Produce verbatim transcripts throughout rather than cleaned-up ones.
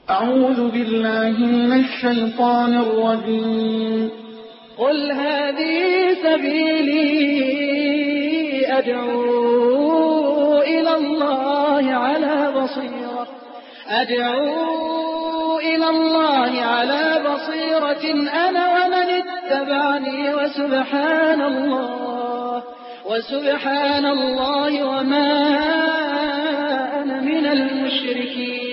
أعوذ بالله من الشيطان الرجيم. قل هذه سبيلي أدعو إلى الله على بصيرة أدعو إلى الله على بصيرة أنا ومن اتبعني وسبحان الله وسبحان الله وما أنا من المشركين.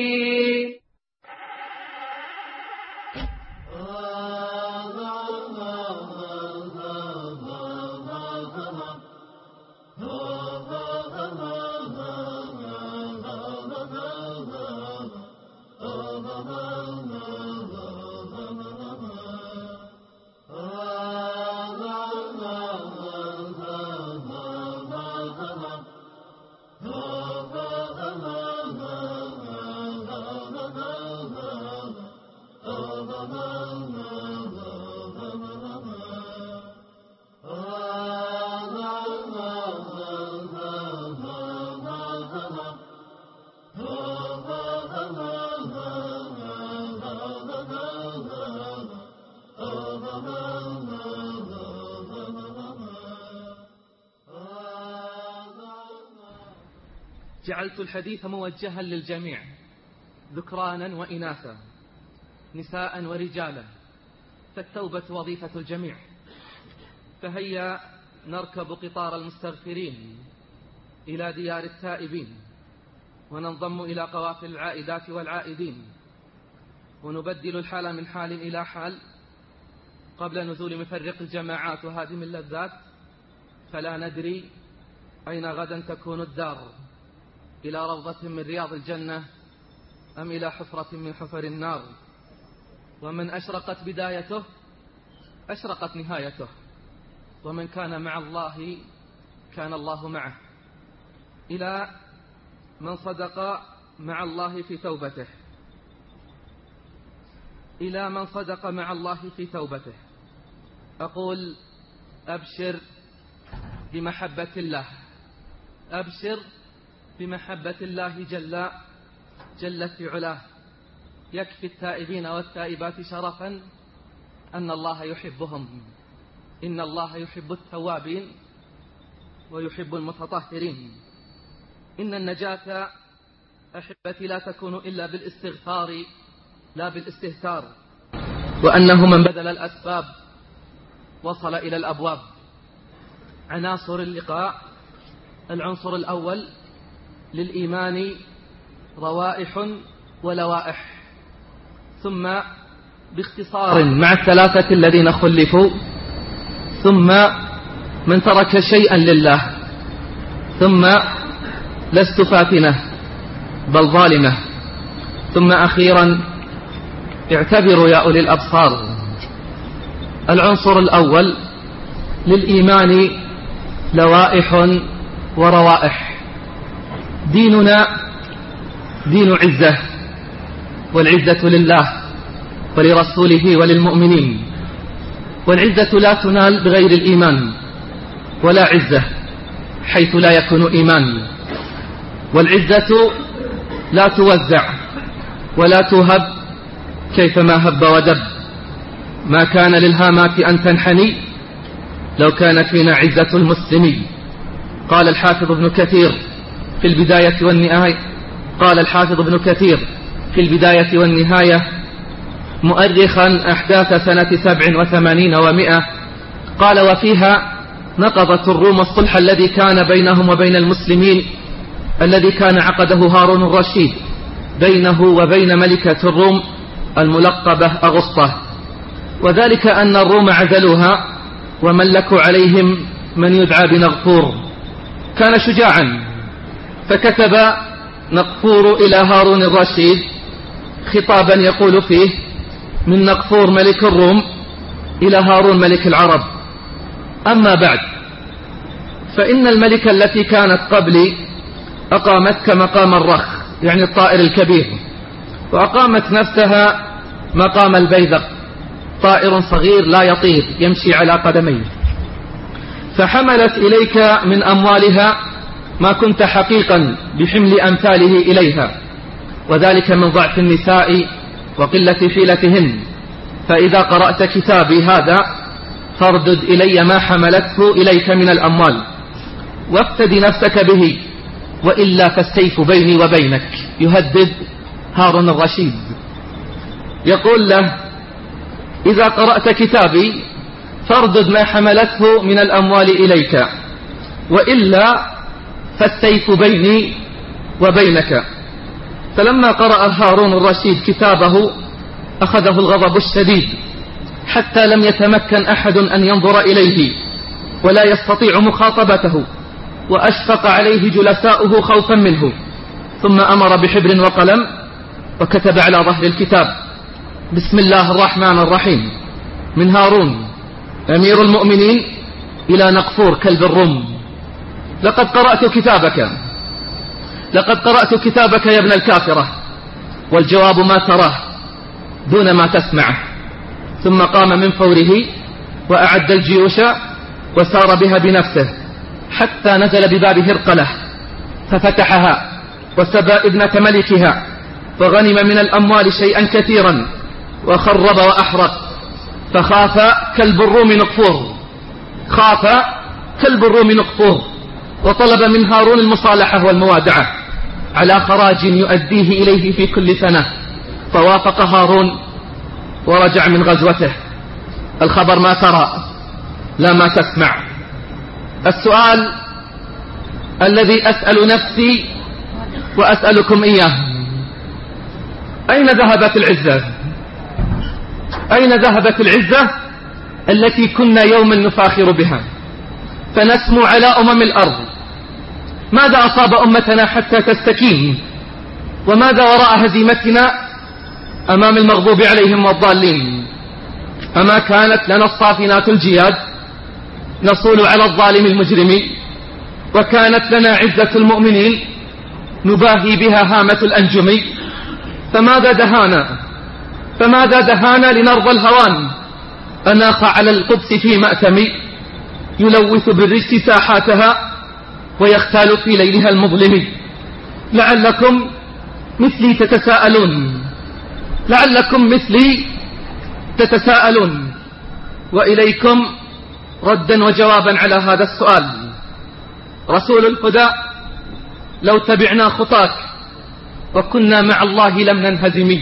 جعلت الحديث موجها للجميع ذكرانا وإناثا نساء ورجالا، فالتوبة وظيفة الجميع. فهيا نركب قطار المستغفرين إلى ديار التائبين، وننضم إلى قوافل العائدات والعائدين، ونبدل الحال من حال إلى حال قبل نزول مفرق الجماعات وهادم اللذات، فلا ندري أين غدا تكون الدار، إلى روضة من رياض الجنة أم إلى حفرة من حفر النار. ومن أشرقت بدايته أشرقت نهايته، ومن كان مع الله كان الله معه. إلى من صدق مع الله في توبته إلى من صدق مع الله في توبته أقول أبشر بمحبة الله، أبشر بمحبة الله جل جل في علاه. يكفي التائبين والتائبات شرفا أن الله يحبهم، إن الله يحب التوابين ويحب المتطهرين. إن النجاة أحبتي لا تكون إلا بالاستغفار لا بالاستهتار، وأنه من بذل الأسباب وصل إلى الأبواب. عناصر اللقاء: العنصر الأول للإيمان روائح ولوائح، ثم باختصار مع الثلاثة الذين خلفوا، ثم من ترك شيئا لله، ثم لست فاتنة بل ظالمة، ثم أخيرا اعتبروا يا أولي الأبصار. العنصر الأول للإيمان لوائح وروائح. ديننا دين عزة، والعزة لله ولرسوله وللمؤمنين، والعزة لا تنال بغير الإيمان، ولا عزة حيث لا يكون إيمان، والعزة لا توزع ولا توهب كيفما هب ودب. ما كان للهامات أن تنحني لو كانت فينا عزة المسلمين. قال الحافظ ابن كثير في البداية والنهاية قال الحافظ ابن كثير في البداية والنهاية مؤرخا أحداث سنة سبع وثمانين ومئة، قال: وفيها نقضت الروم الصلح الذي كان بينهم وبين المسلمين، الذي كان عقده هارون الرشيد بينه وبين ملكة الروم الملقبة أغسطة، وذلك أن الروم عزلوها وملكوا عليهم من يدعى بنغفور. كان شجاعا، فكتب نغفور إلى هارون الرشيد خطابا يقول فيه: من نغفور ملك الروم إلى هارون ملك العرب. أما بعد، فإن الملكة التي كانت قبلي أقامتك مقام الرخ، يعني الطائر الكبير، وأقامت نفسها مقام البيذق، طائر صغير لا يطير يمشي على قدميه، فحملت إليك من أموالها ما كنت حقيقا بحمل أمثاله إليها، وذلك من ضعف النساء وقلة حيلتهن. فإذا قرأت كتابي هذا فاردد إلي ما حملته إليك من الأموال وافتدي نفسك به، وإلا فالسيف بيني وبينك. يهدد هارون الرشيد، يقول له: إذا قرأت كتابي فاردد ما حملته من الأموال إليك، وإلا فالسيف بيني وبينك. فلما قرأ هارون الرشيد كتابه أخذه الغضب الشديد حتى لم يتمكن أحد أن ينظر إليه ولا يستطيع مخاطبته، وأشفق عليه جلساؤه خوفا منه. ثم أمر بحبر وقلم وكتب على ظهر الكتاب: بسم الله الرحمن الرحيم، من هارون أمير المؤمنين إلى نقفور كلب الرم. لقد قرأت كتابك لقد قرأت كتابك يا ابن الكافرة، والجواب ما تراه دون ما تسمعه. ثم قام من فوره وأعد الجيوش وسار بها بنفسه حتى نزل بباب هرقلة ففتحها وسبى ابنة ملكها، وغنم من الأموال شيئا كثيرا وخرب وأحرق. فخاف كلب الروم نقفور خاف كلب الروم نقفور وطلب من هارون المصالحة والموادعة على خراج يؤديه إليه في كل سنة. فوافق هارون ورجع من غزوته. الخبر ما ترى لا ما تسمع. السؤال الذي أسأل نفسي وأسألكم إياه: أين ذهبت العزة؟ أين ذهبت العزة التي كنا يوما نفاخر بها فنسمو على أمم الأرض؟ ماذا أصاب أمتنا حتى تستكين؟ وماذا وراء هزيمتنا أمام المغضوب عليهم والضالين؟ أما كانت لنا الصافنات الجياد نصول على الظالم المجرم، وكانت لنا عزة المؤمنين نباهي بها هامة الأنجم. فماذا دهانا فماذا دهانا لنرضى الهوان أناخ على القدس في مأتم، يلوث بالرجس ساحاتها ويختال في ليلها المظلم. لعلكم مثلي تتساءلون لعلكم مثلي تتساءلون وإليكم ردا وجوابا على هذا السؤال. رسول الهدى: لو تبعنا خطاك وكنا مع الله لم ننهزم.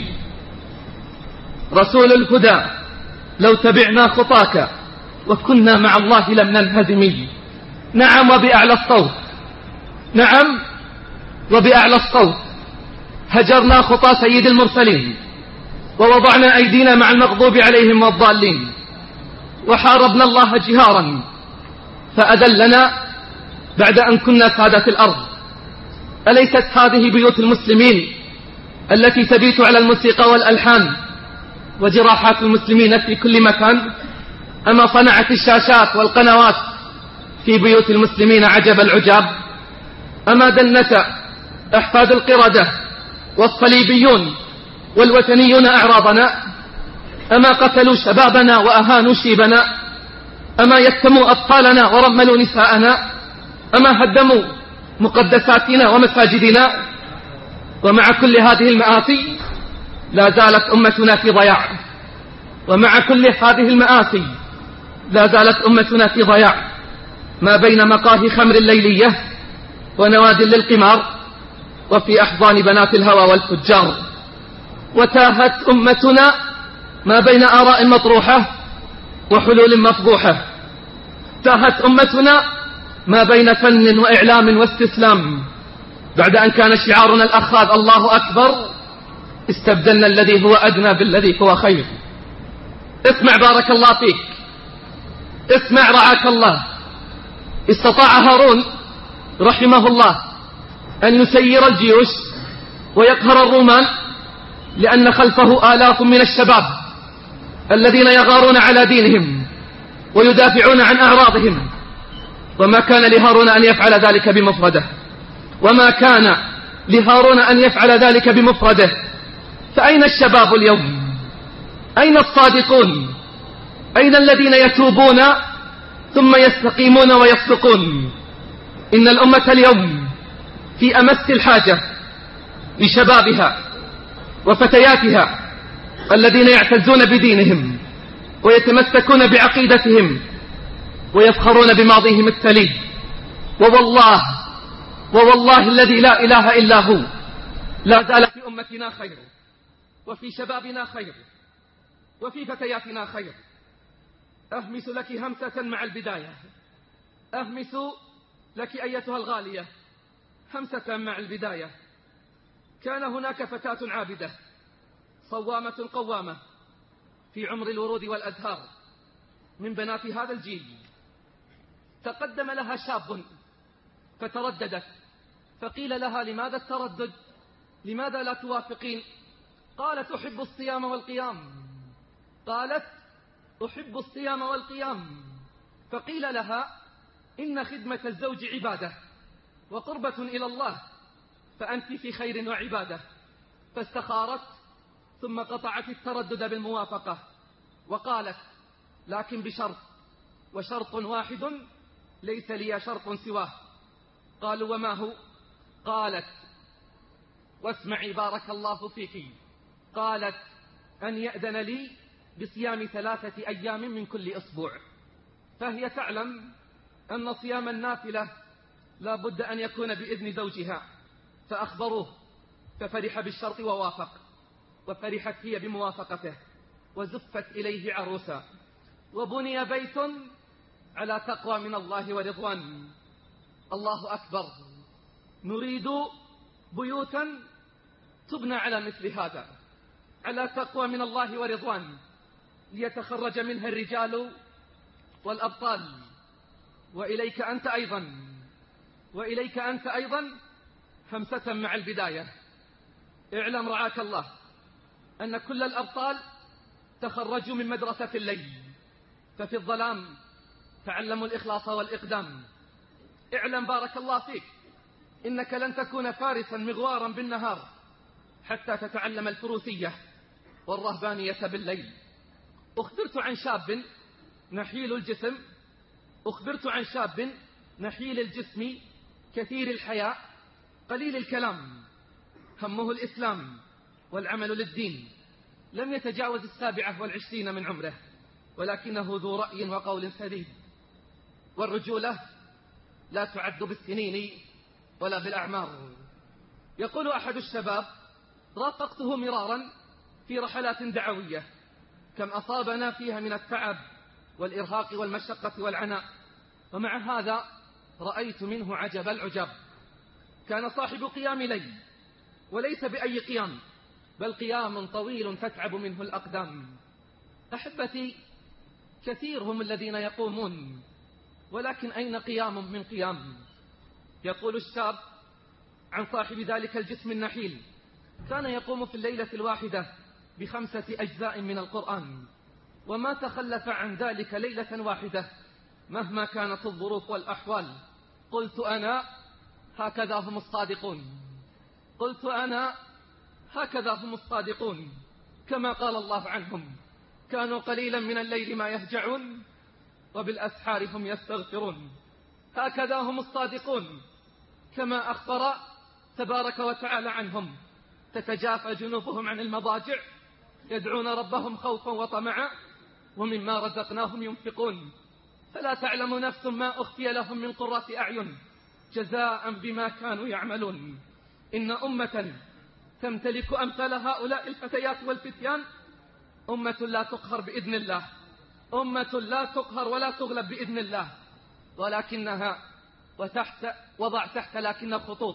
رسول الهدى: لو تبعنا خطاك وكنا مع الله لم ننهزم. نعم وبأعلى الصوت نعم وبأعلى الصوت هجرنا خطى سيد المرسلين، ووضعنا أيدينا مع المغضوب عليهم والضالين، وحاربنا الله جهارا فأذلنا بعد أن كنا سادة الأرض. أليست هذه بيوت المسلمين التي تبيت على الموسيقى والألحان وجراحات المسلمين في كل مكان؟ أما صنعت الشاشات والقنوات في بيوت المسلمين عجب العجاب؟ أما دنت أحفاد القردة والصليبيون والوثنيون أعراضنا؟ أما قتلوا شبابنا وأهانوا شيبنا؟ أما يتموا أطفالنا ورملوا نساءنا؟ أما هدموا مقدساتنا ومساجدنا؟ ومع كل هذه المآسي لا زالت أمتنا في ضياع ومع كل هذه المآسي لا زالت أمتنا في ضياع ما بين مقاهي خمر الليلية ونواد للقمار وفي أحضان بنات الهوى والفجار. وتاهت أمتنا ما بين آراء مطروحة وحلول مفضوحة. تاهت أمتنا ما بين فن وإعلام واستسلام. بعد أن كان شعارنا الأخاذ الله أكبر، استبدلنا الذي هو أدنى بالذي هو خير. اسمع بارك الله فيك، اسمع رعاك الله. استطاع هارون رحمه الله أن يسير الجيوش ويقهر الرومان لأن خلفه آلاف من الشباب الذين يغارون على دينهم ويدافعون عن أعراضهم. وما كان لهارون أن يفعل ذلك بمفرده وما كان لهارون أن يفعل ذلك بمفرده. فأين الشباب اليوم؟ أين الصادقون؟ أين الذين يتوبون ثم يستقيمون ويصدقون؟ إن الأمة اليوم في أمس الحاجة لشبابها وفتياتها الذين يعتزون بدينهم ويتمسكون بعقيدتهم ويفخرون بماضيهم السليم. ووالله ووالله الذي لا إله إلا هو لا زال في أمتنا خير، وفي شبابنا خير، وفي فتياتنا خير. أهمس لك همسة مع البداية، أهمس لك أيتها الغالية همسة مع البداية. كان هناك فتاة عابدة صوامة قوامة في عمر الورود والأزهار من بنات هذا الجيل. تقدم لها شاب فترددت، فقيل لها: لماذا التردد؟ لماذا لا توافقين؟ قالت: أحب الصيام والقيام. قالت: أحب الصيام والقيام. فقيل لها: إن خدمة الزوج عبادة وقربة إلى الله، فأنت في خير وعبادة. فاستخارت ثم قطعت التردد بالموافقة وقالت: لكن بشرط، وشرط واحد ليس لي شرط سواه. قالوا: وما هو؟ قالت: واسمعي بارك الله فيك. قالت: أن يأذن لي بصيام ثلاثة أيام من كل أسبوع. فهي تعلم أن صيام النافلة لا بد أن يكون بإذن زوجها، فأخبروه ففرح بالشرط ووافق، وفرحت هي بموافقته، وزفت إليه عروسا، وبني بيت على تقوى من الله ورضوان. الله أكبر. نريد بيوتا تبنى على مثل هذا، على تقوى من الله ورضوان، ليتخرج منها الرجال والأبطال. وإليك أنت أيضا وإليك أنت أيضا همسة مع البداية. اعلم رعاك الله أن كل الأبطال تخرجوا من مدرسة الليل، ففي الظلام تعلموا الإخلاص والإقدام. اعلم بارك الله فيك إنك لن تكون فارسا مغوارا بالنهار حتى تتعلم الفروسية والرهبانية بالليل. أخبرت عن شاب نحيل الجسم أخبرت عن شاب نحيل الجسم كثير الحياء قليل الكلام، همه الإسلام والعمل للدين. لم يتجاوز السابعة والعشرين من عمره، ولكنه ذو رأي وقول سديد. والرجولة لا تعد بالسنين ولا بالأعمار. يقول أحد الشباب: رافقته مرارا في رحلات دعوية، كم أصابنا فيها من التعب والإرهاق والمشقة والعناء، ومع هذا رأيت منه عجب العجب. كان صاحب قيام ليل، وليس بأي قيام، بل قيام طويل تتعب منه الأقدام. أحبتي، كثير هم الذين يقومون، ولكن أين قيام من قيام؟ يقول الشاب عن صاحب ذلك الجسم النحيل: كان يقوم في الليلة الواحدة بخمسة أجزاء من القرآن، وما تخلف عن ذلك ليلة واحدة مهما كانت الظروف والأحوال. قلت أنا: هكذا هم الصادقون. قلت أنا: هكذا هم الصادقون، كما قال الله عنهم: كانوا قليلا من الليل ما يهجعون وبالأسحار هم يستغفرون. هكذا هم الصادقون، كما أخبر تبارك وتعالى عنهم: تتجافى جنوبهم عن المضاجع يدعون ربهم خوفا وطمعا ومما رزقناهم ينفقون. فلا تعلم نفس ما أخفي لهم من قرة أعين جزاء بما كانوا يعملون. إن أمة تمتلك أمثال هؤلاء الفتيات والفتيان أمة لا تقهر بإذن الله، أمة لا تقهر ولا تغلب بإذن الله، ولكنها وتحت وضع تحت لكن خطوط،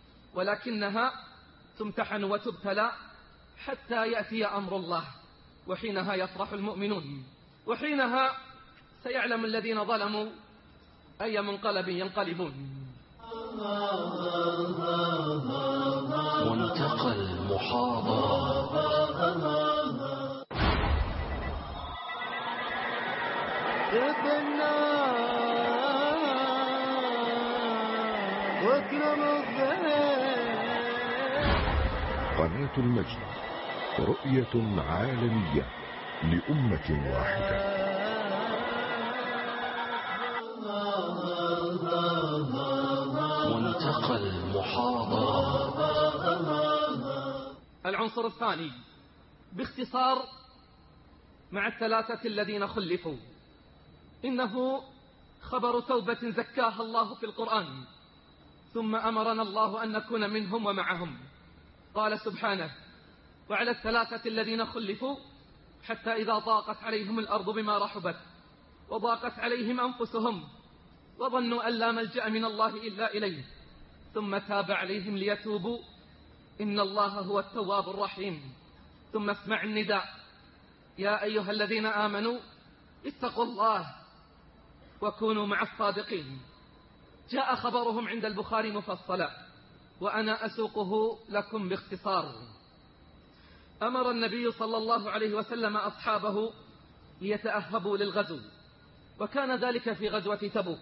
ولكنها تمتحن وتبتلى حتى يأتي أمر الله، وحينها يفرح المؤمنون، وحينها سيعلم الذين ظلموا أي منقلب ينقلبون. منتقى المحاضرة. قناة المجد، رؤية عالمية لأمة واحدة. منتقى المحاضرة. العنصر الثاني باختصار مع الثلاثة الذين خلفوا. إنه خبر توبة زكاها الله في القرآن، ثم أمرنا الله أن نكون منهم ومعهم. قال سبحانه: وعلى الثلاثة الذين خلفوا حتى إذا ضاقت عليهم الأرض بما رحبت وضاقت عليهم أنفسهم وظنوا أن لا ملجأ من الله إلا إليه ثم تاب عليهم ليتوبوا إن الله هو التواب الرحيم. ثم اسمع النداء: يا أيها الذين آمنوا اتقوا الله وكونوا مع الصادقين. جاء خبرهم عند البخاري مفصلا، وأنا أسوقه لكم باختصار. أمر النبي صلى الله عليه وسلم أصحابه ليتأهبوا للغزو، وكان ذلك في غزوة تبوك.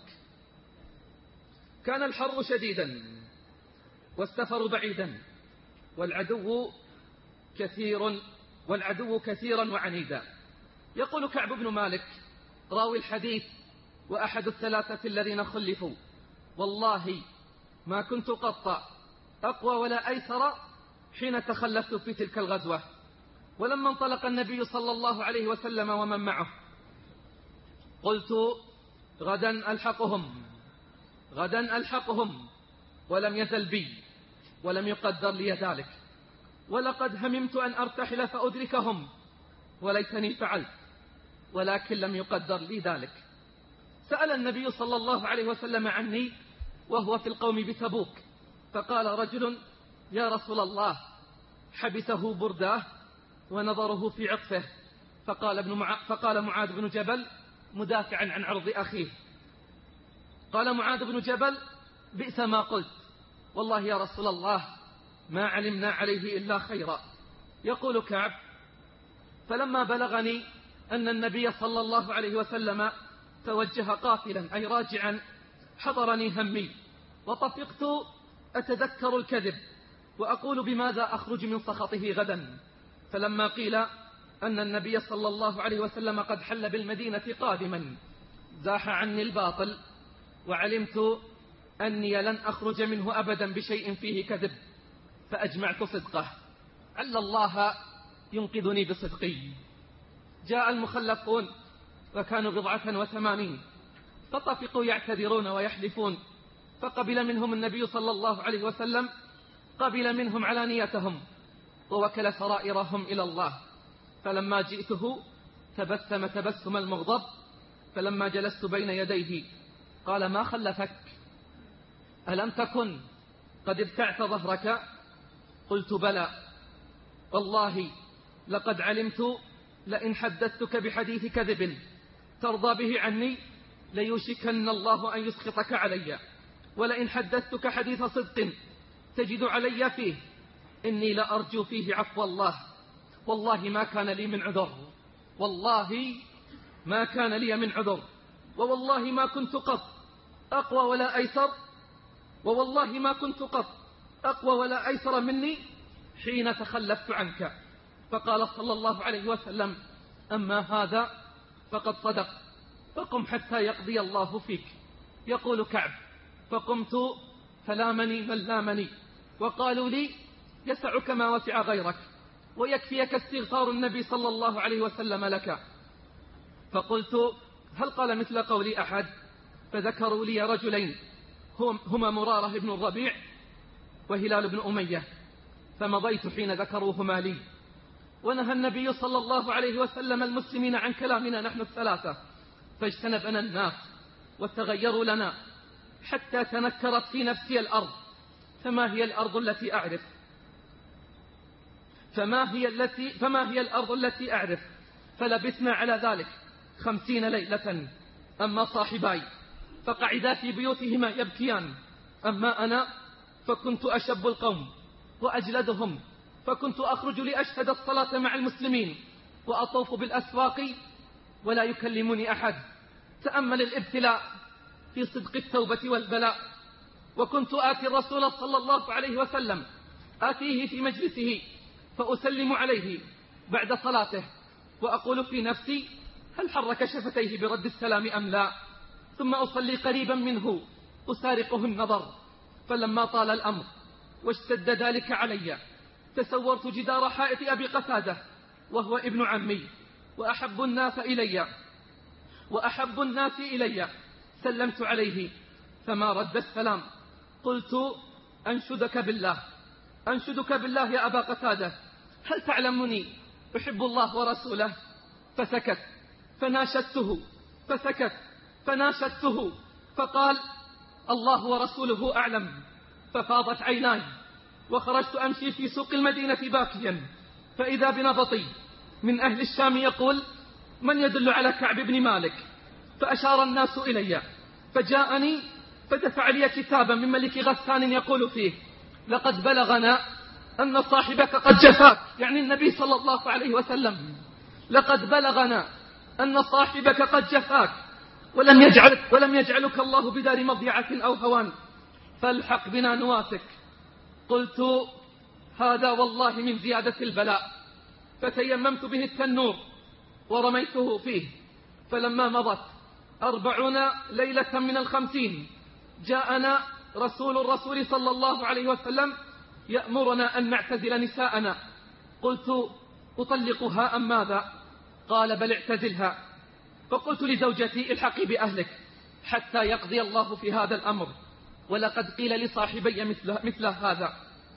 كان الحر شديدا والسفر بعيدا والعدو كثير والعدو كثيرا وعنيدا. يقول كعب بن مالك راوي الحديث وأحد الثلاثة الذين خلفوا: والله ما كنت قط أقوى ولا أيسر حين تخلفت في تلك الغزوة. ولما انطلق النبي صلى الله عليه وسلم ومن معه قلت: غدا ألحقهم غدا ألحقهم ولم يزل بي ولم يقدر لي ذلك، ولقد هممت أن أرتحل فأدركهم وليتني فعلت ولكن لم يقدر لي ذلك. سأل النبي صلى الله عليه وسلم عني وهو في القوم بتبوك، فقال رجل: يا رسول الله، حبسه برداه ونظره في عطفه. فقال, ابن مع... فقال معاذ بن جبل مدافعا عن عرض أخيه، قال معاذ بن جبل: بئس ما قلت، والله يا رسول الله ما علمنا عليه إلا خيرا. يقول كعب: فلما بلغني أن النبي صلى الله عليه وسلم توجه قافلا أي راجعا حضرني همي، وطفقت أتذكر الكذب وأقول بماذا أخرج من سخطه غدا. فلما قيل أن النبي صلى الله عليه وسلم قد حل بالمدينة قادما زاح عني الباطل، وعلمت أني لن أخرج منه أبدا بشيء فيه كذب، فأجمعت صدقه، عل الله ينقذني بصدقي. جاء المخلفون وكانوا بضعة وثمانين، فطفقوا يعتذرون ويحلفون، فقبل منهم النبي صلى الله عليه وسلم قبل منهم علانيتهم ووكل سرائرهم إلى الله. فلما جئته تبسم تبسم المغضب، فلما جلست بين يديه قال: ما خلفك؟ ألم تكن قد ابتعت ظهرك؟ قلت: بلى، والله لقد علمت لئن حدثتك بحديث كذب ترضى به عني ليوشكن الله أن يسخطك علي، ولئن حدثتك حديث صدق تجد علي فيه إني لأرجو فيه عفو الله. والله ما كان لي من عذر، والله ما كان لي من عذر، ووالله ما كنت قط أقوى ولا أيسر ووالله ما كنت قط أقوى ولا أيسر مني حين تخلفت عنك. فقال صلى الله عليه وسلم: أما هذا فقد صدق، فقم حتى يقضي الله فيك. يقول كعب: فقمت فلامني من لامني، وقالوا لي: يسعك ما وسع غيرك ويكفيك استغفار النبي صلى الله عليه وسلم لك. فقلت: هل قال مثل قول أحد؟ فذكروا لي رجلين هما مرارة بن الربيع وهلال بن أمية، فمضيت حين ذكروهما لي. ونهى النبي صلى الله عليه وسلم المسلمين عن كلامنا نحن الثلاثة، فاجتنبنا الناس وتغيروا لنا حتى تنكرت في نفسي الأرض، فما هي الأرض التي أعرف فما هي التي فما هي الأرض التي أعرف فلبثنا على ذلك خمسين ليلة. أما صاحباي فقعدا في بيوتهما يبكيان، أما أنا فكنت أشب القوم وأجلدهم، فكنت أخرج لأشهد الصلاة مع المسلمين وأطوف بالأسواق ولا يكلمني أحد. تأمل الابتلاء في صدق التوبة والبلاء. وكنت آتي الرسول صلى الله عليه وسلم آتيه في مجلسه فأسلم عليه بعد صلاته وأقول في نفسي: هل حرك شفتيه برد السلام أم لا؟ ثم أصلي قريبا منه أسارقه النظر. فلما طال الأمر واشتد ذلك علي تسورت جدار حائط أبي قتادة وهو ابن عمي وأحب الناس إلي وأحب الناس إلي سلمت عليه فما رد السلام. قلت أنشدك بالله أنشدك بالله يا أبا قتادة، هل تعلمني أحب الله ورسوله؟ فسكت، فناشدته فسكت فناشدته فقال الله ورسوله أعلم. ففاضت عيناي وخرجت أمشي في سوق المدينة باكيا، فإذا بنبطي من أهل الشام يقول من يدل على كعب بن مالك؟ فأشار الناس إلي، فجاءني فدفع لي كتابا من ملك غسان يقول فيه لقد بلغنا أن صاحبك قد جفاك، يعني النبي صلى الله عليه وسلم، لقد بلغنا أن صاحبك قد جفاك ولم يجعلك, ولم يجعلك الله بدار مضيعة أو هوان، فالحق بنا نواسك. قلت هذا والله من زيادة البلاء، فتيممت به التنور ورميته فيه. فلما مضت أربعون ليلة من الخمسين جاءنا رسول الرسول صلى الله عليه وسلم يأمرنا أن نعتزل نساءنا. قلت أطلقها أم ماذا؟ قال بل اعتزلها. فقلت لزوجتي الحقي بأهلك حتى يقضي الله في هذا الأمر، ولقد قيل لصاحبي مثل, مثل هذا.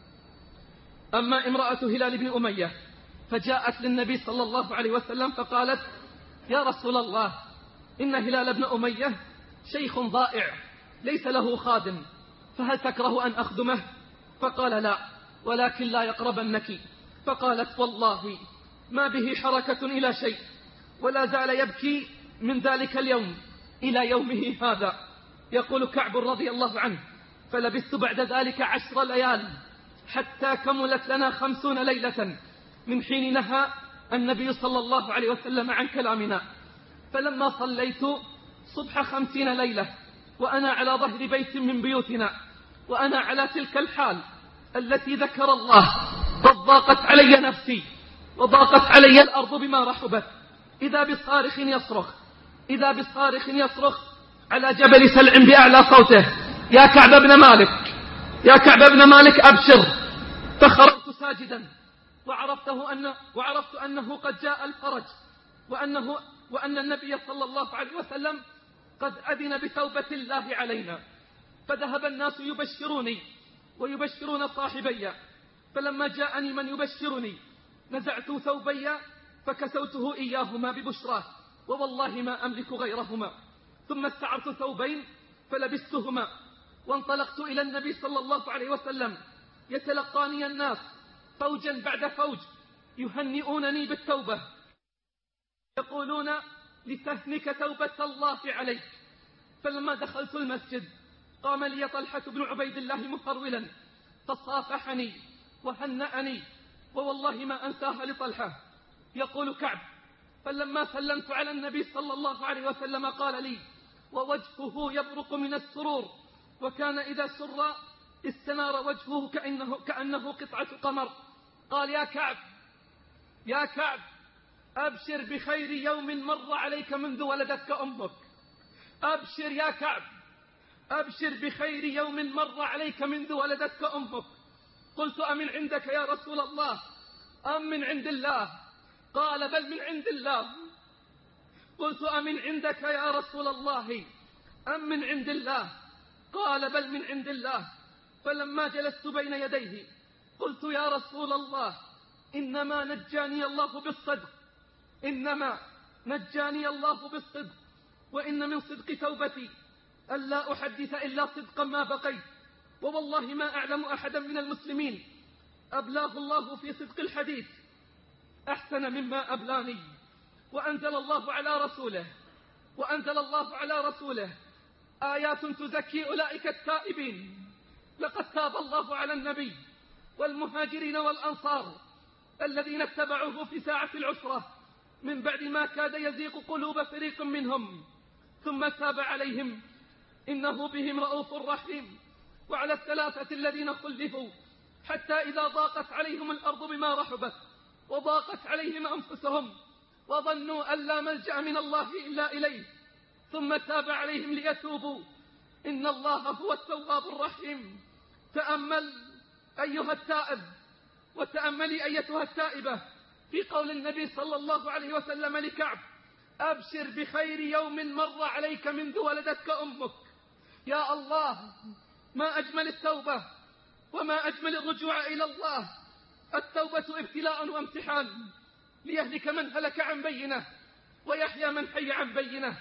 أما امرأة هلال بن أمية فجاءت للنبي صلى الله عليه وسلم فقالت يا رسول الله إن هلال بن أمية شيخ ضائع ليس له خادم، فهل تكره أن أخدمه؟ فقال لا، ولكن لا يقربنك. فقالت والله ما به حركة إلى شيء، ولا زال يبكي من ذلك اليوم إلى يومه هذا. يقول كعب رضي الله عنه فلبثت بعد ذلك عشر ليال حتى كملت لنا خمسون ليلة من حين نهى النبي صلى الله عليه وسلم عن كلامنا. فلما صليت صبح خمسين ليلة وأنا على ظهر بيت من بيوتنا، وأنا على تلك الحال التي ذكر الله، قد ضاقت علي نفسي وضاقت علي الأرض بما رحبت، إذا بصارخ يصرخ إذا بصارخ يصرخ على جبل سلع بأعلى صوته يا كعب بن مالك يا كعب بن مالك أبشر. فخرجت ساجدا وعرفته أن وعرفت أنه قد جاء الفرج، وأنه وأن النبي صلى الله عليه وسلم قد أذن بتوبة الله علينا. فذهب الناس يبشروني ويبشرون صاحبي، فلما جاءني من يبشرني نزعت ثوبي فكسوته إياهما ببشراه، ووالله ما أملك غيرهما. ثم استعرت ثوبين فلبستهما وانطلقت إلى النبي صلى الله عليه وسلم. يتلقاني الناس فوجا بعد فوج يهنئونني بالتوبة، يقولون لتهنك توبة الله عليك. فلما دخلت المسجد قام لي طلحة بن عبيد الله مفرولا فصافحني وهنأني، ووالله ما أنساها لطلحة. يقول كعب فلما سلمت على النبي صلى الله عليه وسلم قال لي ووجهه يبرق من السرور، وكان إذا سر استنار وجهه كأنه, كأنه قطعة قمر. قال يا كعب يا كعب أبشر بخير يوم مر عليك منذ ولدتك أمك. أبشر يا كعب أبشر بخير يوم مر عليك منذ ولدتك أمك. قلت أمن عندك يا رسول الله أم من عند الله؟ قال بل من عند الله. قلت أمن عندك يا رسول الله أم من عند الله؟ قال بل من عند الله. فلما جلست بين يديه قلت يا رسول الله إنما نجاني الله بالصدق إنما نجاني الله بالصدق وإن من صدق توبتي ألا أحدث إلا صدقا ما بقيت، ووالله ما أعلم أحدا من المسلمين أبلاه الله في صدق الحديث أحسن مما أبلاني. وأنزل الله على رسوله وأنزل الله على رسوله آيات تزكي أولئك التائبين. لقد تاب الله على النبي والمهاجرين والأنصار الذين اتبعوه في ساعة العسرة من بعد ما كاد يزيغ قلوب فريق منهم، ثم تاب عليهم إنه بهم رؤوف رحيم. وعلى الثلاثة الذين خلفوا حتى إذا ضاقت عليهم الأرض بما رحبت وضاقت عليهم أنفسهم وظنوا أن لا ملجأ من الله إلا إليه ثم تاب عليهم ليتوبوا إن الله هو التواب الرحيم. تأمل أيها التائب وتأملي أيتها التائبة في قول النبي صلى الله عليه وسلم لكعب: أبشر بخير يوم مر عليك منذ ولدتك أمك. يا الله، ما أجمل التوبة وما أجمل الرجوع إلى الله. التوبة ابتلاء وامتحان ليهلك من هلك عن بينه ويحيى من حي عن بينه.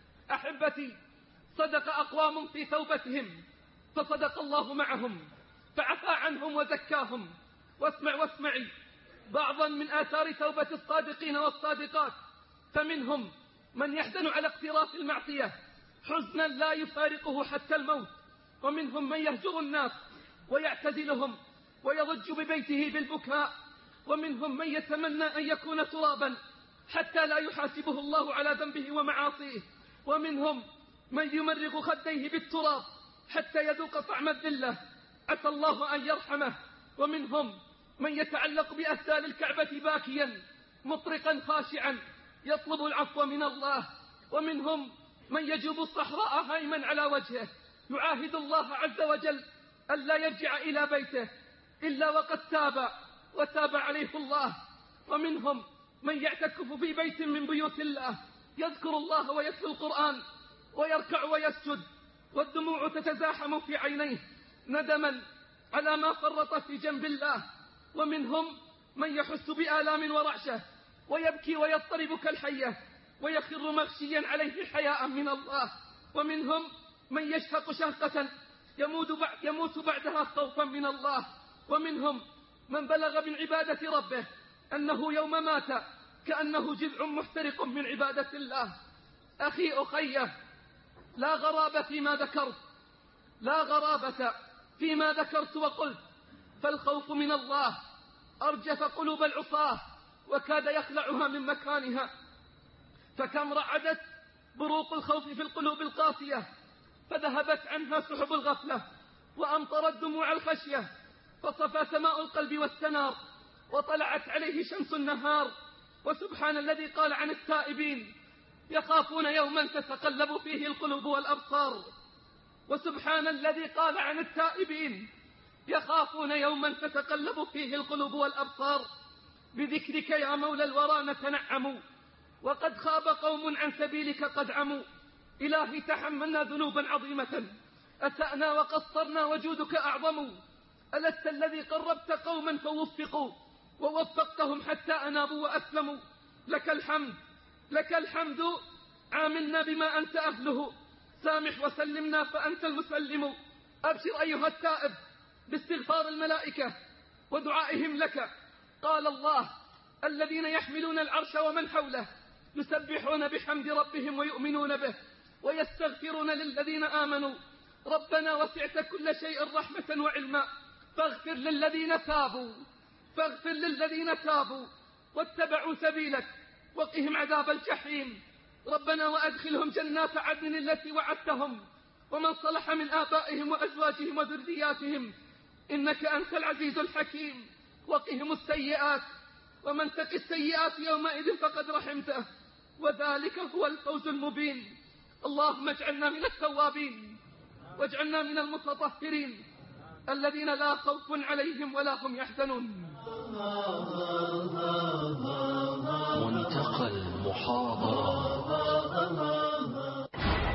أحبتي، صدق أقوام في توبتهم فصدق الله معهم فعفى عنهم وزكاهم. واسمع واسمعي بعضا من آثار توبة الصادقين والصادقات. فمنهم من يحزن على اقتراف المعصية حزنا لا يفارقه حتى الموت، ومنهم من يهجر الناس ويعتزلهم ويضج ببيته بالبكاء، ومنهم من يتمنى أن يكون ترابا حتى لا يحاسبه الله على ذنبه ومعاصيه، ومنهم من يمرغ خديه بالتراب حتى يذوق طعم الذلة عسى الله أن يرحمه، ومنهم من يتعلق بأسدال الكعبة باكيا مطرقا خاشعا يطلب العفو من الله، ومنهم من يجوب الصحراء هائما على وجهه يعاهد الله عز وجل ألا يرجع إلى بيته إلا وقد تاب وتاب عليه الله، ومنهم من يعتكف في بيت من بيوت الله يذكر الله ويتلو القرآن ويركع ويسجد والدموع تتزاحم في عينيه ندما على ما فرط في جنب الله، ومنهم من يحس بآلام ورعشة ويبكي ويضطرب كالحية ويخر مغشيا عليه حياء من الله، ومنهم من يشهق شهقة يموت بعدها خوفا من الله، ومنهم من بلغ من عبادة ربه أنه يوم مات كأنه جذع محترق من عبادة الله. أخي أخيه، لا غرابة فيما ذكرت لا غرابة فيما ذكرت وقلت، فالخوف من الله أرجف قلوب العصاة وكاد يخلعها من مكانها، فكم رعدت بروق الخوف في القلوب القاسية فذهبت عنها سحب الغفلة وأمطرت دموع الخشية، فصفى سماء القلب واستنار وطلعت عليه شمس النهار. وسبحان الذي قال عن التائبين: يخافون يوما تتقلب فيه القلوب والأبصار. وسبحان الذي قال عن التائبين: يخافون يوما تتقلب فيه القلوب والأبصار. بذكرك يا مولى الورى نتنعم وقد خاب قوم عن سبيلك قد عموا. إلهي تحملنا ذنوبا عظيمة أسأنا وقصرنا وجودك أعظم. ألست الذي قربت قوما فوفقوا ووفقتهم حتى أنابوا وأسلموا؟ لك الحمد لك الحمد عاملنا بما أنت أهله، سامح وسلمنا فأنت المسلم. أبشر أيها التائب باستغفار الملائكة ودعائهم لك. قال الله: الذين يحملون العرش ومن حوله يسبحون بحمد ربهم ويؤمنون به ويستغفرون للذين آمنوا ربنا وسعت كل شيء رحمة وعلما فاغفر للذين تابوا فاغفر للذين تابوا واتبعوا سبيلك وقهم عذاب الجحيم. ربنا وأدخلهم جنات عدن التي وعدتهم ومن صلح من آبائهم وأزواجهم وذرياتهم إنك أنت العزيز الحكيم. وقهم السيئات ومن تق السيئات يومئذ فقد رحمته وذلك هو الفوز المبين. اللهم اجعلنا من التوابين واجعلنا من المتطهرين الذين لا خوف عليهم ولا هم يحزنون. منتقى المحاضرة.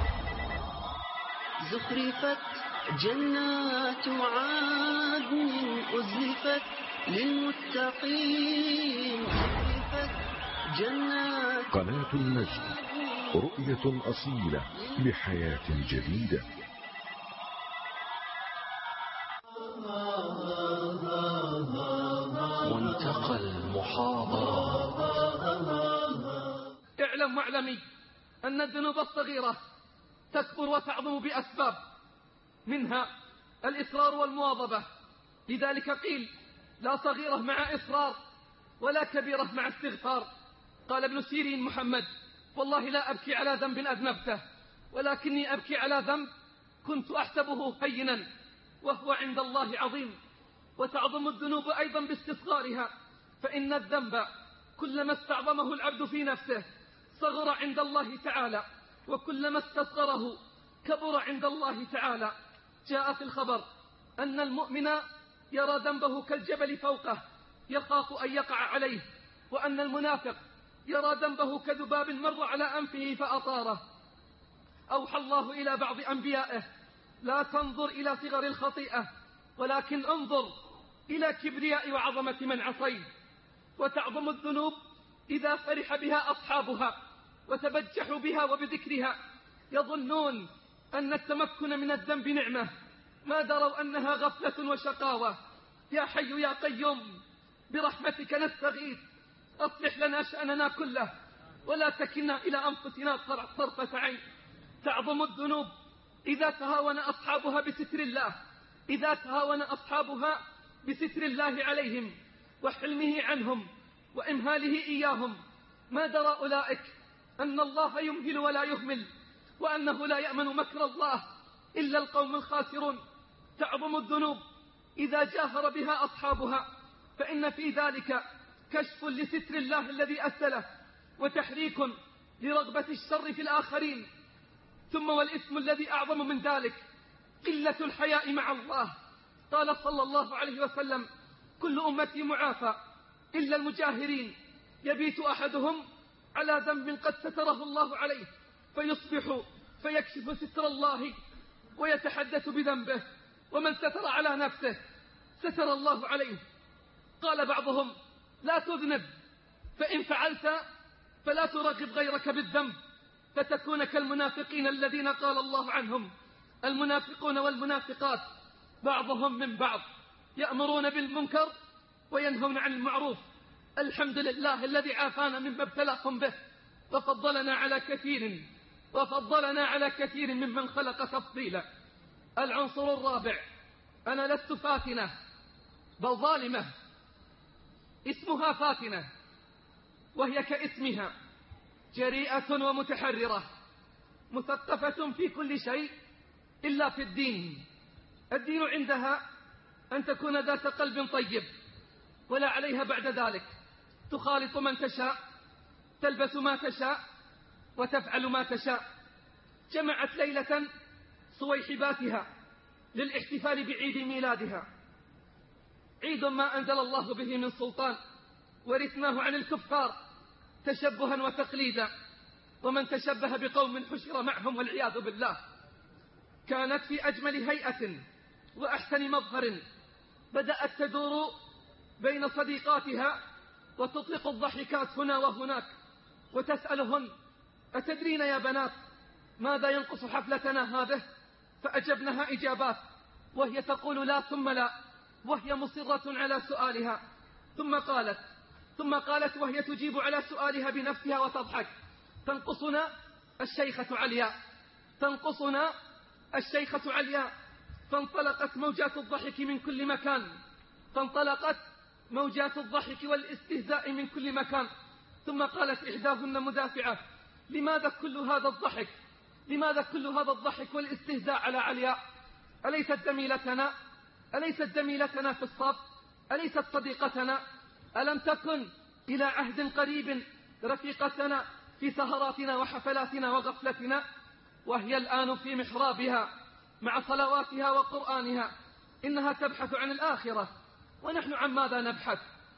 زخرفت جنات عدن أزلفت للمتقين. زخرفت جنات قناة المجد، رؤية أصيلة لحياة جديدة. منتقى المحاضرة. اعلم واعلمي أن الذنوب الصغيرة تكبر وتعظم بأسباب، منها الإصرار والمواظبة. لذلك قيل: لا صغيرة مع إصرار ولا كبيرة مع استغفار. قال ابن سيرين محمد: والله لا أبكي على ذنب أذنبته ولكني أبكي على ذنب كنت أحسبه هينا وهو عند الله عظيم. وتعظم الذنوب أيضا باستصغارها، فإن الذنب كلما استعظمه العبد في نفسه صغر عند الله تعالى، وكلما استصغره كبر عند الله تعالى. جاء في الخبر أن المؤمن يرى ذنبه كالجبل فوقه يخاف أن يقع عليه، وأن المنافق يرى ذنبه كذباب مر على أنفه فأطاره. أوحى الله إلى بعض أنبيائه: لا تنظر إلى صغر الخطيئة، ولكن انظر إلى كبرياء وعظمة من عصيت. وتعظم الذنوب إذا فرح بها أصحابها وتبجحوا بها وبذكرها، يظنون أن التمكن من الذنب نعمة، ما دروا أنها غفلة وشقاوة. يا حي يا قيوم برحمتك نستغيث، أصلح لنا شأننا كله ولا تكلنا إلى أنفسنا طرفة عين. تعظم الذنوب إذا تهاون أصحابها بستر الله، إذا تهاون أصحابها بستر الله عليهم وحلمه عنهم وإمهاله إياهم، ما درى أولئك أن الله يمهل ولا يهمل، وأنه لا يأمن مكر الله إلا القوم الخاسرون. تعظم الذنوب إذا جاهر بها أصحابها، فإن في ذلك كشف لستر الله الذي أسله، وتحريك لرغبة الشر في الآخرين. ثم والإثم الذي أعظم من ذلك قلة الحياء مع الله. قال صلى الله عليه وسلم: كل أمتي معافى إلا المجاهرين، يبيت أحدهم على ذنب قد ستره الله عليه فيصبح فيكشف ستر الله ويتحدث بذنبه، ومن ستر على نفسه ستر الله عليه. قال بعضهم: لا تذنب، فإن فعلت فلا ترغب غيرك بالذنب فتكون كالمنافقين الذين قال الله عنهم: المنافقون والمنافقات بعضهم من بعض يأمرون بالمنكر وينهون عن المعروف. الحمد لله الذي عافانا مما ابتلاهم به، وفضلنا على كثير وفضلنا على كثير ممن خلق تفضيلا. العنصر الرابع: أنا لست فاتنة بل ظالمة. اسمها فاتنة، وهي كاسمها جريئة ومتحررة، مثقفة في كل شيء إلا في الدين. الدين عندها أن تكون ذات قلب طيب، ولا عليها بعد ذلك. تخالط من تشاء، تلبس ما تشاء، وتفعل ما تشاء. جمعت ليلة صويحباتها للاحتفال بعيد ميلادها، عيد ما أنزل الله به من سلطان، ورثناه عن الكفار تشبها وتقليدا، ومن تشبه بقوم حشر معهم والعياذ بالله. كانت في أجمل هيئة وأحسن مظهر، بدأت تدور بين صديقاتها وتطلق الضحكات هنا وهناك، وتسألهن: أتدرين يا بنات ماذا ينقص حفلتنا هذه؟ فأجبنها إجابات، وهي تقول لا ثم لا، وهي مصرة على سؤالها. ثم قالت ثم قالت وهي تجيب على سؤالها بنفسها وتضحك: تنقصنا الشيخة علياء، تنقصنا الشيخة علياء. فانطلقت موجات الضحك من كل مكان، فانطلقت موجات الضحك والاستهزاء من كل مكان. ثم قالت إحداهن مدافعة: لماذا كل هذا الضحك؟ لماذا كل هذا الضحك والاستهزاء على علياء؟ أليست زميلتنا؟ أليست زميلتنا في الصف؟ أليست صديقتنا؟ ألم تكن إلى عهد قريب رفيقتنا في سهراتنا وحفلاتنا وغفلتنا؟ وهي الآن في محرابها مع صلواتها وقرآنها، إنها تبحث عن الآخرة، ونحن عن ماذا نبحث؟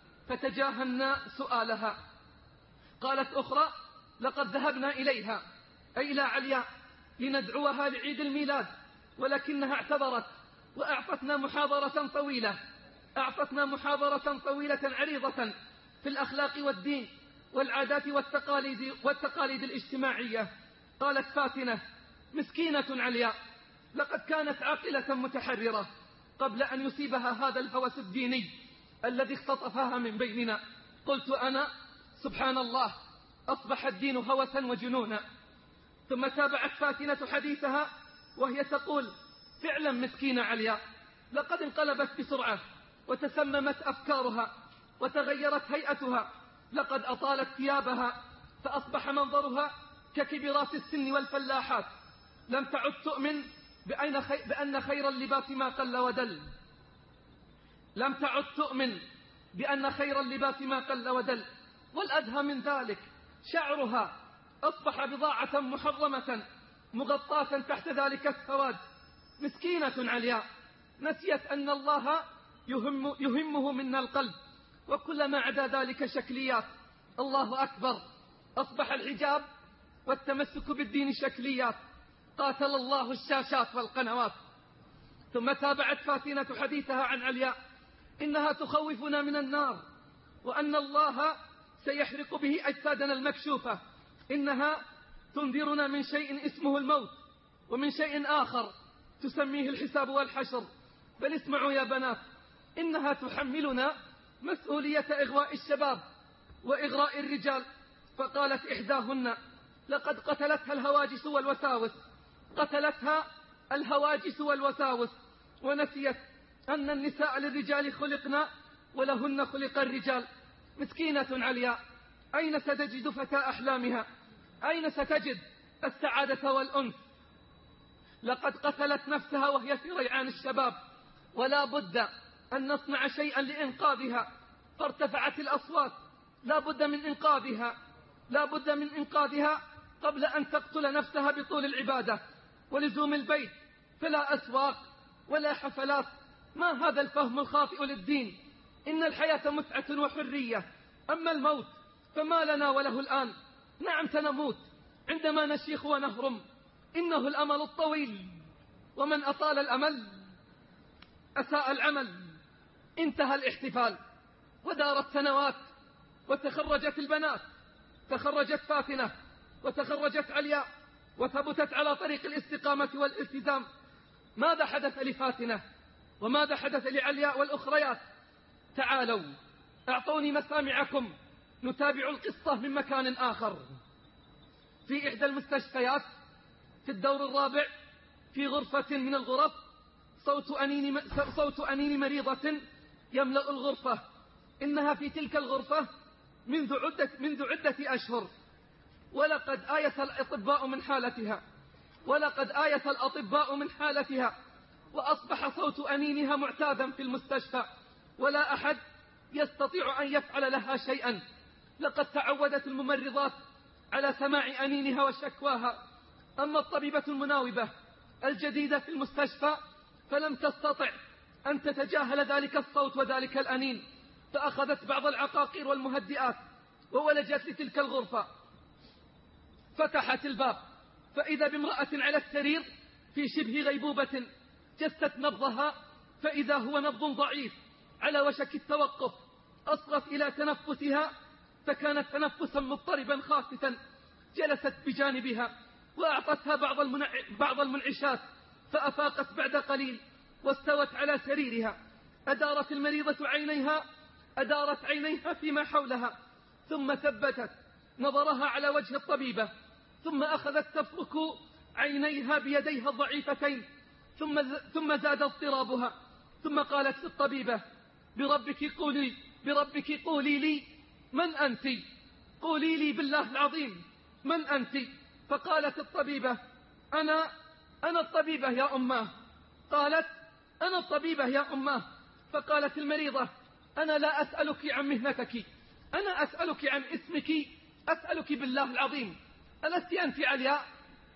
فتجاهلنا سؤالها. قالت أخرى: لقد ذهبنا إليها، أي إلى علياء، لندعوها لعيد الميلاد، ولكنها اعتذرت وأعطتنا محاضرة طويلة أعطتنا محاضرة طويلة عريضة في الأخلاق والدين والعادات والتقاليد, والتقاليد الاجتماعية. قالت فاتنة: مسكينة علياء، لقد كانت عاقلة متحررة قبل أن يصيبها هذا الهوس الديني الذي اختطفها من بيننا. قلت أنا: سبحان الله، أصبح الدين هوسا وجنونا. ثم تابعت فاتنة حديثها وهي تقول: فعلا مسكينة علياء، لقد انقلبت بسرعة وتسممت أفكارها وتغيرت هيئتها، لقد أطالت ثيابها فأصبح منظرها ككبرات السن والفلاحات. لم تعد تؤمن بأن, خي... بأن خير اللباس ما قل ودل لم تعد تؤمن بأن خير اللباس ما قل ودل والأدهى من ذلك شعرها أصبح بضاعة محرمة مغطاة تحت ذلك السواد. مسكينة علياء، نسيت أن الله يهم يهمه منا القلب، وكل ما عدا ذلك شكليات. الله أكبر، أصبح الحجاب والتمسك بالدين شكليات. قاتل الله الشاشات والقنوات. ثم تابعت فاتنة حديثها عن علياء: إنها تخوفنا من النار، وأن الله سيحرق به أجسادنا المكشوفة. إنها تنذرنا من شيء اسمه الموت، ومن شيء آخر تسميه الحساب والحشر. بل اسمعوا يا بنات، إنها تحملنا مسؤولية إغواء الشباب وإغراء الرجال. فقالت إحداهن: لقد قتلتها الهواجس والوساوس، قتلتها الهواجس والوساوس، ونسيت أن النساء للرجال خلقنا ولهن خلق الرجال. مسكينة علياء، أين ستجد فتى أحلامها؟ أين ستجد السعادة والأنس؟ لقد قتلت نفسها وهي في ريعان الشباب، ولا بد أن نصنع شيئا لإنقاذها. فارتفعت الأصوات: لا بد من إنقاذها، لا بد من إنقاذها قبل أن تقتل نفسها بطول العبادة ولزوم البيت. فلا أسواق ولا حفلات. ما هذا الفهم الخاطئ للدين؟ إن الحياة متعة وحرية، أما الموت فما لنا وله الآن. نعم سنموت عندما نشيخ ونهرم، إنه الأمل الطويل، ومن أطال الأمل أساء العمل. انتهى الاحتفال ودارت سنوات، وتخرجت البنات، تخرجت فاتنة وتخرجت علياء، وثبتت على طريق الاستقامة والالتزام. ماذا حدث لفاتنة وماذا حدث لعلياء والأخريات؟ تعالوا أعطوني مسامعكم نتابع القصة من مكان آخر. في إحدى المستشفيات في الدور الرابع، في غرفة من الغرف، صوت أنين, صوت أنين مريضة يملأ الغرفة. إنها في تلك الغرفة منذ عدة, منذ عدة أشهر، ولقد آيس الأطباء من حالتها ولقد آيس الأطباء من حالتها وأصبح صوت أنينها معتادا في المستشفى، ولا أحد يستطيع أن يفعل لها شيئا. لقد تعودت الممرضات على سماع أنينها وشكواها. أما الطبيبة المناوبة الجديدة في المستشفى فلم تستطع أن تتجاهل ذلك الصوت وذلك الأنين، فأخذت بعض العقاقير والمهدئات وولجت لتلك الغرفة. فتحت الباب فإذا بامرأة على السرير في شبه غيبوبة. جست نبضها فإذا هو نبض ضعيف على وشك التوقف. أصغت إلى تنفسها فكانت تنفسا مضطربا خافتا. جلست بجانبها وأعطتها بعض, المنع... بعض المنعشات، فأفاقت بعد قليل واستوت على سريرها. أدارت المريضة عينيها أدارت عينيها فيما حولها، ثم ثبتت نظرها على وجه الطبيبة، ثم أخذت تفرك عينيها بيديها الضعيفتين، ثم, ثم زاد اضطرابها، ثم قالت للطبيبة: بربك قولي بربك قولي لي من أنت؟ قولي لي بالله العظيم من أنت؟ فقالت الطبيبة: أنا أنا الطبيبة يا أماه. قالت: أنا الطبيبة يا أماه. فقالت المريضة: أنا لا أسألك عن مهنتك، أنا أسألك عن اسمك، أسألك بالله العظيم ألست أنت علياء؟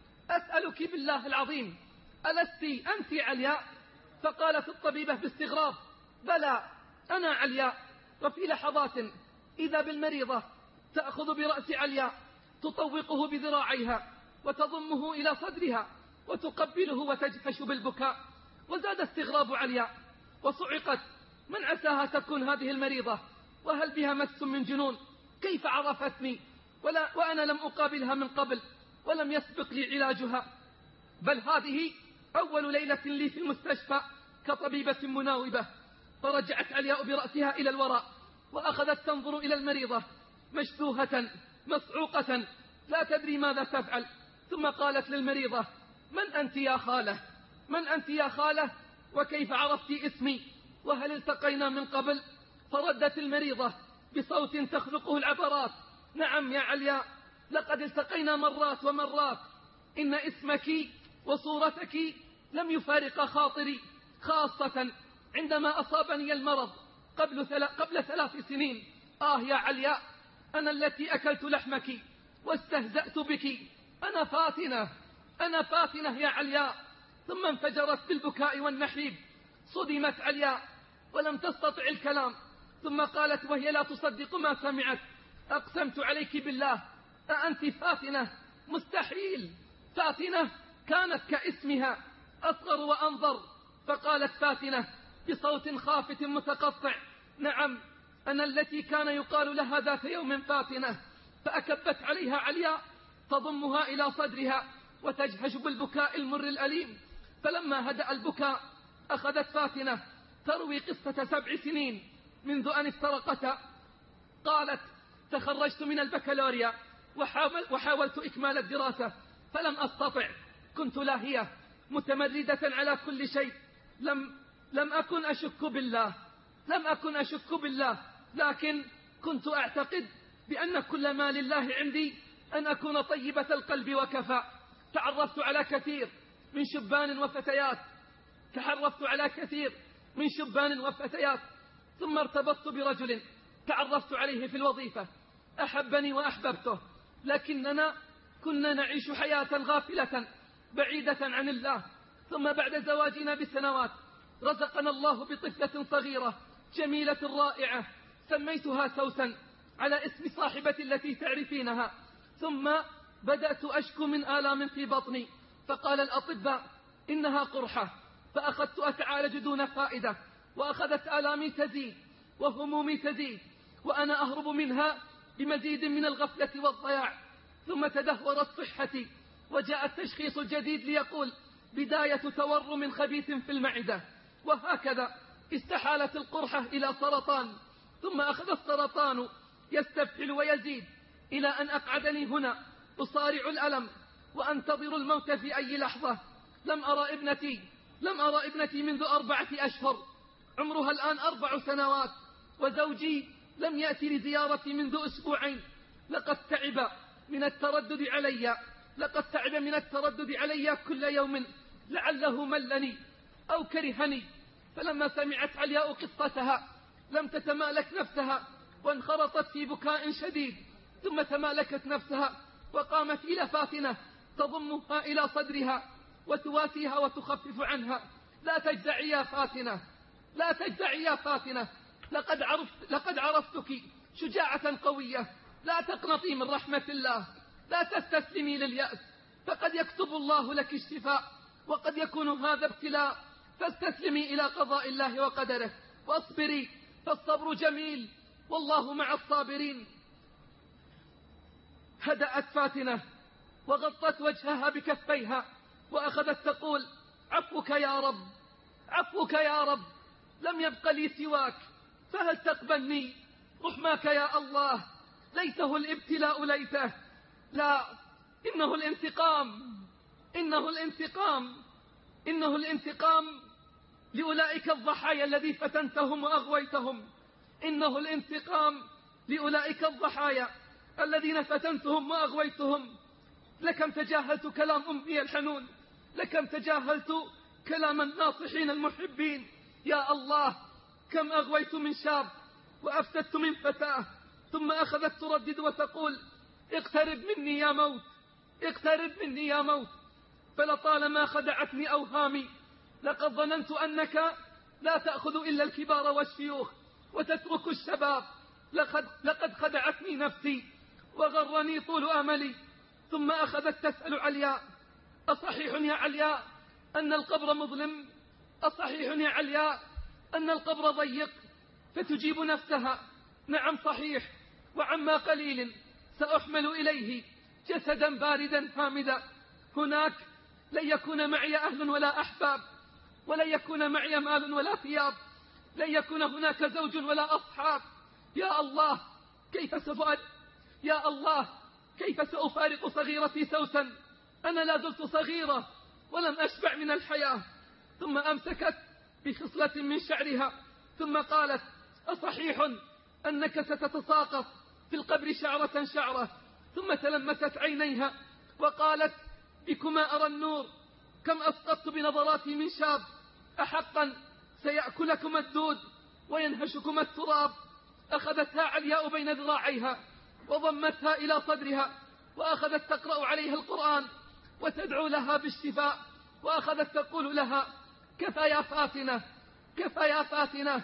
أسألك بالله العظيم ألست أنت علياء؟ فقالت الطبيبة باستغراب: بلى أنا علياء. وفي لحظات إذا بالمريضة تأخذ برأس علياء تطوقه بذراعيها وتضمه إلى صدرها وتقبله وتجفش بالبكاء. وزاد استغراب علياء وصعقت: من عساها تكون هذه المريضة؟ وهل بها مس من جنون؟ كيف عرفتني ولا وأنا لم أقابلها من قبل ولم يسبق لي علاجها؟ بل هذه أول ليلة لي في المستشفى كطبيبة مناوبة. فرجعت علياء برأسها إلى الوراء وأخذت تنظر إلى المريضة مشدوهة مصعوقة لا تدري ماذا تفعل. ثم قالت للمريضة: من أنت يا خالة؟ من أنت يا خالة؟ وكيف عرفت اسمي؟ وهل التقينا من قبل؟ فردت المريضة بصوت تخلقه العبرات: نعم يا علياء، لقد التقينا مرات ومرات. إن اسمك وصورتك لم يفارق خاطري، خاصة عندما أصابني المرض قبل, ثل... قبل ثلاث سنين. آه يا علياء، أنا التي أكلت لحمك واستهزأت بك. أنا فاتنة أنا فاتنة يا علياء. ثم انفجرت بالبكاء والنحيب. صدمت علياء ولم تستطع الكلام، ثم قالت وهي لا تصدق ما سمعت: أقسمت عليك بالله أأنت فاتنة؟ مستحيل. فاتنة كانت كاسمها، أصغر وأنظر. فقالت فاتنة بصوت خافت متقطع: نعم، أنا التي كان يقال لها ذات يوم فاتنة. فأكبت عليها علياء تضمها إلى صدرها وتجهش بالبكاء المر الأليم. فلما هدأ البكاء أخذت فاتنة تروي قصة سبع سنين منذ أن افترقتا. قالت: تخرجت من البكالوريا وحاول وحاولت إكمال الدراسة فلم أستطع، كنت لاهية متمردة على كل شيء. لم, لم أكن أشك بالله لم أكن أشك بالله لكن كنت أعتقد بأن كل ما لله عندي أن أكون طيبة القلب وكفى. تعرفت على كثير من شبان وفتيات تعرفت على كثير من شبان وفتيات ثم ارتبطت برجل تعرفت عليه في الوظيفة، أحبني وأحببته، لكننا كنا نعيش حياة غافلة بعيدة عن الله. ثم بعد زواجنا بسنوات رزقنا الله بطفلة صغيرة جميلة رائعة سميتها سوسن على اسم صاحبتي التي تعرفينها. ثم بدأت أشكو من آلام في بطني، فقال الأطباء إنها قرحة، فأخذت أتعالج دون فائدة، وأخذت آلامي تزيد وهمومي تزيد وأنا أهرب منها بمزيد من الغفلة والضياع. ثم تدهورت صحتي وجاء التشخيص الجديد ليقول بداية تورم خبيث في المعدة، وهكذا استحالت القرحة إلى سرطان. ثم أخذ السرطان يستفحل ويزيد إلى أن أقعدني هنا أصارع الألم وأنتظر الموت في أي لحظة. لم أرى ابنتي لم أرى ابنتي منذ أربعة أشهر، عمرها الآن أربع سنوات، وزوجي لم يأتي لزيارتي منذ أسبوعين. لقد تعب من التردد علي لقد تعب من التردد علي كل يوم، لعله ملني أو كرهني. فلما سمعت علياء قصتها لم تتمالك نفسها وانخرطت في بكاء شديد، ثم تمالكت نفسها وقامت إلى فاتنة تضمها إلى صدرها وتواسيها وتخفف عنها. لا تجزعي يا فاتنة لا تجزعي يا فاتنة لقد عرفت لقد عرفتك شجاعة قوية. لا تقنطي من رحمة الله، لا تستسلمي لليأس، فقد يكتب الله لك الشفاء وقد يكون هذا ابتلاء، فاستسلمي إلى قضاء الله وقدره واصبري، فالصبر جميل والله مع الصابرين. هدأت فاتنة وغطت وجهها بكفيها وأخذت تقول: عفوك يا رب عفوك يا رب، لم يبق لي سواك، فهل تقبلني؟ رحماك يا الله، ليته الابتلاء ليته، لا، إنه الانتقام إنه الانتقام إنه الانتقام لأولئك الضحايا الذي فتنتهم وأغويتهم إنه الانتقام لأولئك الضحايا الذين فتنتهم وأغويتهم. لكم تجاهلت كلام أمي الحنون، لكم تجاهلت كلام الناصحين المحبين. يا الله، كم أغويت من شاب وأفسدت من فتاة، ثم أخذت تردد وتقول: اقترب مني يا موت اقترب مني يا موت. فلطالما خدعتني أوهامي، لقد ظننت أنك لا تأخذ إلا الكبار والشيوخ وتترك الشباب. لقد, لقد خدعتني نفسي وغرني طول أملي. ثم أخذت تسأل علياء: أصحيح يا علياء أن القبر مظلم؟ أصحيح يا علياء أن القبر ضيق؟ فتجيب نفسها: نعم صحيح، وعما قليل سأحمل إليه جسدا باردا هامدا. هناك لن يكون معي أهل ولا أحباب، ولن يكون معي مال ولا ثياب، لن يكون هناك زوج ولا أصحاب. يا الله، كيف سأفارق يا الله كيف سأفارق صغيرتي سوسن؟ أنا لا زلت صغيرة ولم أشبع من الحياة. ثم أمسكت بخصلة من شعرها ثم قالت: أصحيح أنك ستتساقط في القبر شعرة شعرة؟ ثم تلمست عينيها وقالت: بكما أرى النور، كم أسقطت بنظراتي من شاب، أحقا سيأكلكم الدود وينهشكم التراب. أخذتها علياء بين ذراعيها وضمتها إلى صدرها وأخذت تقرأ عليها القرآن وتدعو لها بالشفاء، وأخذت تقول لها: كفى يا فاتنة كفى يا فاتنة،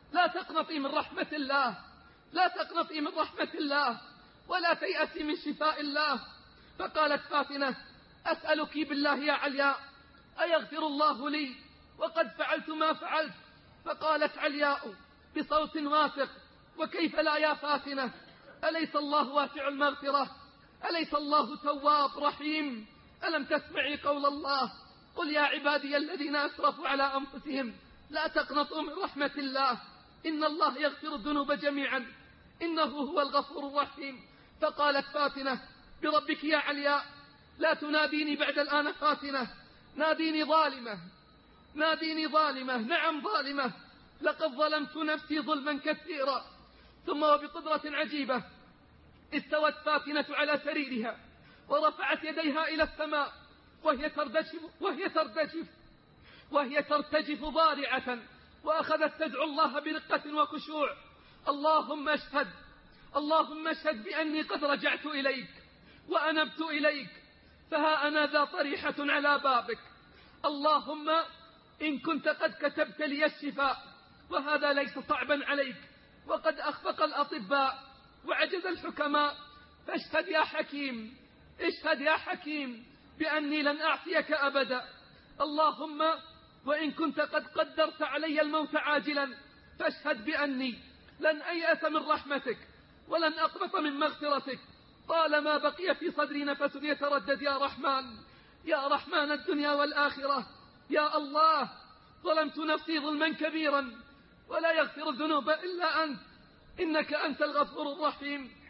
لا تقنطي من رحمة الله، لا تقنطي من رحمة الله، ولا تيأسي من شفاء الله. فقالت فاتنة: أسألك بالله يا علياء أيغفر الله لي وقد فعلت ما فعلت؟ فقالت علياء بصوت واثق: وكيف لا يا فاتنة؟ أليس الله واسع المغفرة؟ أليس الله تواب رحيم؟ ألم تسمعي قول الله: قل يا عبادي الذين أسرفوا على أنفسهم لا تقنطوا من رحمة الله إن الله يغفر الذنوب جميعا إنه هو الغفور الرحيم. فقالت فاتنة: بربك يا علياء لا تناديني بعد الآن فاتنة، ناديني ظالمة، ناديني ظالمة، نعم ظالمة، لقد ظلمت نفسي ظلما كثيرا. ثم وبقدرة عجيبة استوت فاتنة على سريرها ورفعت يديها إلى السماء وهي ترتجف وهي ترتجف وهي ترتجف ضارعة، وأخذت تدعو الله برقة وخشوع: اللهم اشهد، اللهم اشهد بأني قد رجعت إليك وأنبت إليك، فها أنا ذا طريحة على بابك. اللهم إن كنت قد كتبت لي الشفاء وهذا ليس صعبا عليك، وقد أخفق الأطباء وعجز الحكماء، فاشهد يا حكيم، اشهد يا حكيم بأني لن أعصيك أبدا. اللهم وإن كنت قد قدرت علي الموت عاجلا، فاشهد بأني لن أيأس من رحمتك ولن أقنط من مغفرتك طالما بقي في صدري نفس يتردد. يا رحمن، يا رحمن الدنيا والآخرة، يا الله، ظلمت نفسي ظلما كبيرا ولا يغفر الذنوب إلا أنت، إنك أنت الغفور الرحيم.